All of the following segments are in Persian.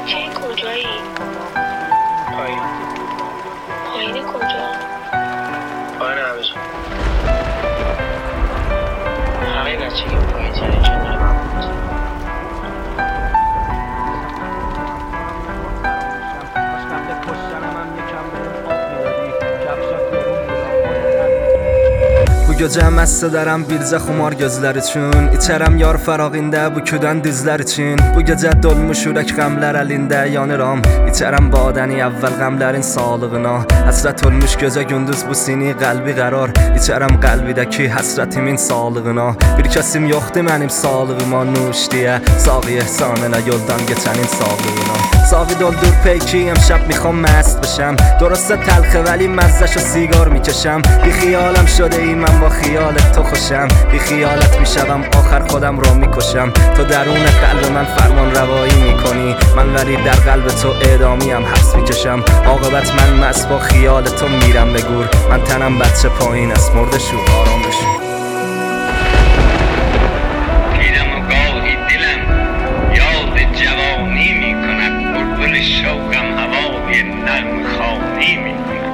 بچه کجایی؟ پایین. پایین کجا؟ پایین همزون. همه بچه که پایین تره کنار من بود. Bu gecə məstə dərəm bircə xumar gözlər üçün İçərəm yar fərağində bu küdən dizlər için Bu gecə dolmuş ürək qəmlər əlində yanıram İçərəm badəni əvvəl qəmlərin sağlığına Həsrət olmuş gözə gündüz bu sini qəlbi qərar İçərəm qəlbidəki həsrətimin sağlığına Bir kəsim yoxdur mənim sağlığıma nuş deyə Sağı ehsan elə yoldan geçənin sağlığına Sağı doldur peyki امشب میخوام مست بشم درسته تلخه ولی مزهشو سیگار میکشم بی خیالم شده ای من با خیالت تو خوشم بی خیالت میشوم آخر خودم را میکشم تو درون قلب من فرمان روایی میکنی من ولی در قلب تو اعدامیم حبس میکشم عاقبت من مست با خیال تو میرم به گور من تنم بچه پایین است مرده شو آرام بشو شوقم هوای نرم خانی می کند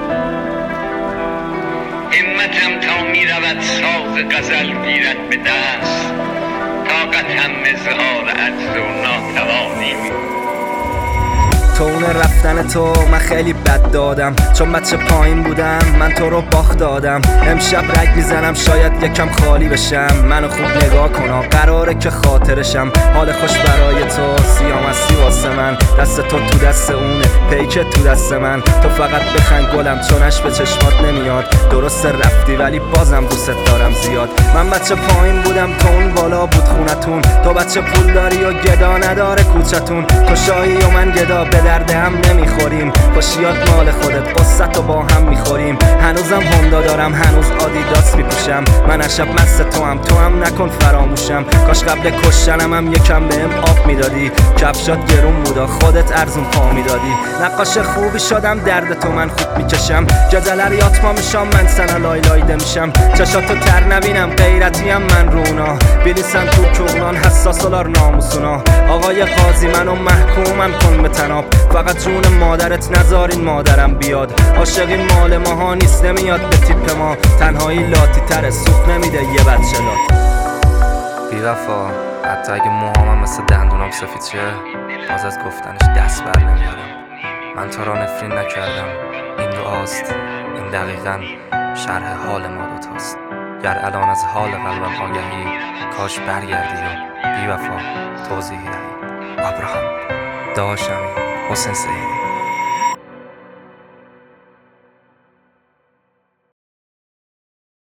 همتم تا می رود ساز غزل گیرد به دست طاقتم اظهار عجز و ناتوانی می کند تو اون رفتن تو من خیلی بد دادم چون بچه پایین بودم من تو رو باخت دادم امشب رگ میزنم شاید یکم خالی بشم منو خوب نگاه کن قراره که خاطرشم حال خوش برای تو سیامستی واسه من دست تو تو دست اونه پیکت تو دست من تو فقط بخند گلم چونش به چشمات نمیاد درست رفتی ولی بازم دوست دارم زیاد من بچه پایین بودم تو اون بالا بود خونتون تو بچه پول داری و گدا نداره کوچتون تو شاهی و من گدا به درد هم نمیخوریم خوشیات مال خودت قصت و با هم میخوریم هنوزم هوندا دارم هنوز آدیداس میپوشم من شب مست تو هم نکن فراموشم کاش قبل کشتنم هم یکم بهم آب میدادی کفشات گرون بودا خودت ارزون پا میدادی نقاش خوبی شدم درد تو من خوب میکشم گزلر یاتما میشم من سنا لایلایده میشم چشاتو تر نبینم غیرتیم من رونا بلیسن تو کغلان حساسولار ناموسونا آقای قاضی منو محکومم کن به تناب فقط جون مادرت نذارین مادرم بیاد عاشقی مال ماها نیست نمیاد به تیپ ما تنهایی لاتی تره سوخ نمیده یه بچه لات بی وفا حتی اگه موهامم مثل دندونام سفید شه باز از گفتنش دست بر نمیارم من تو را نفرین نکردم این دعاست این دقیقاً شرح حال ما دوتاست گر الان از حال قلبم آگهی کاش برگردی و بی وفا توضیحی دهی ابراهام داشمی حسین سیدی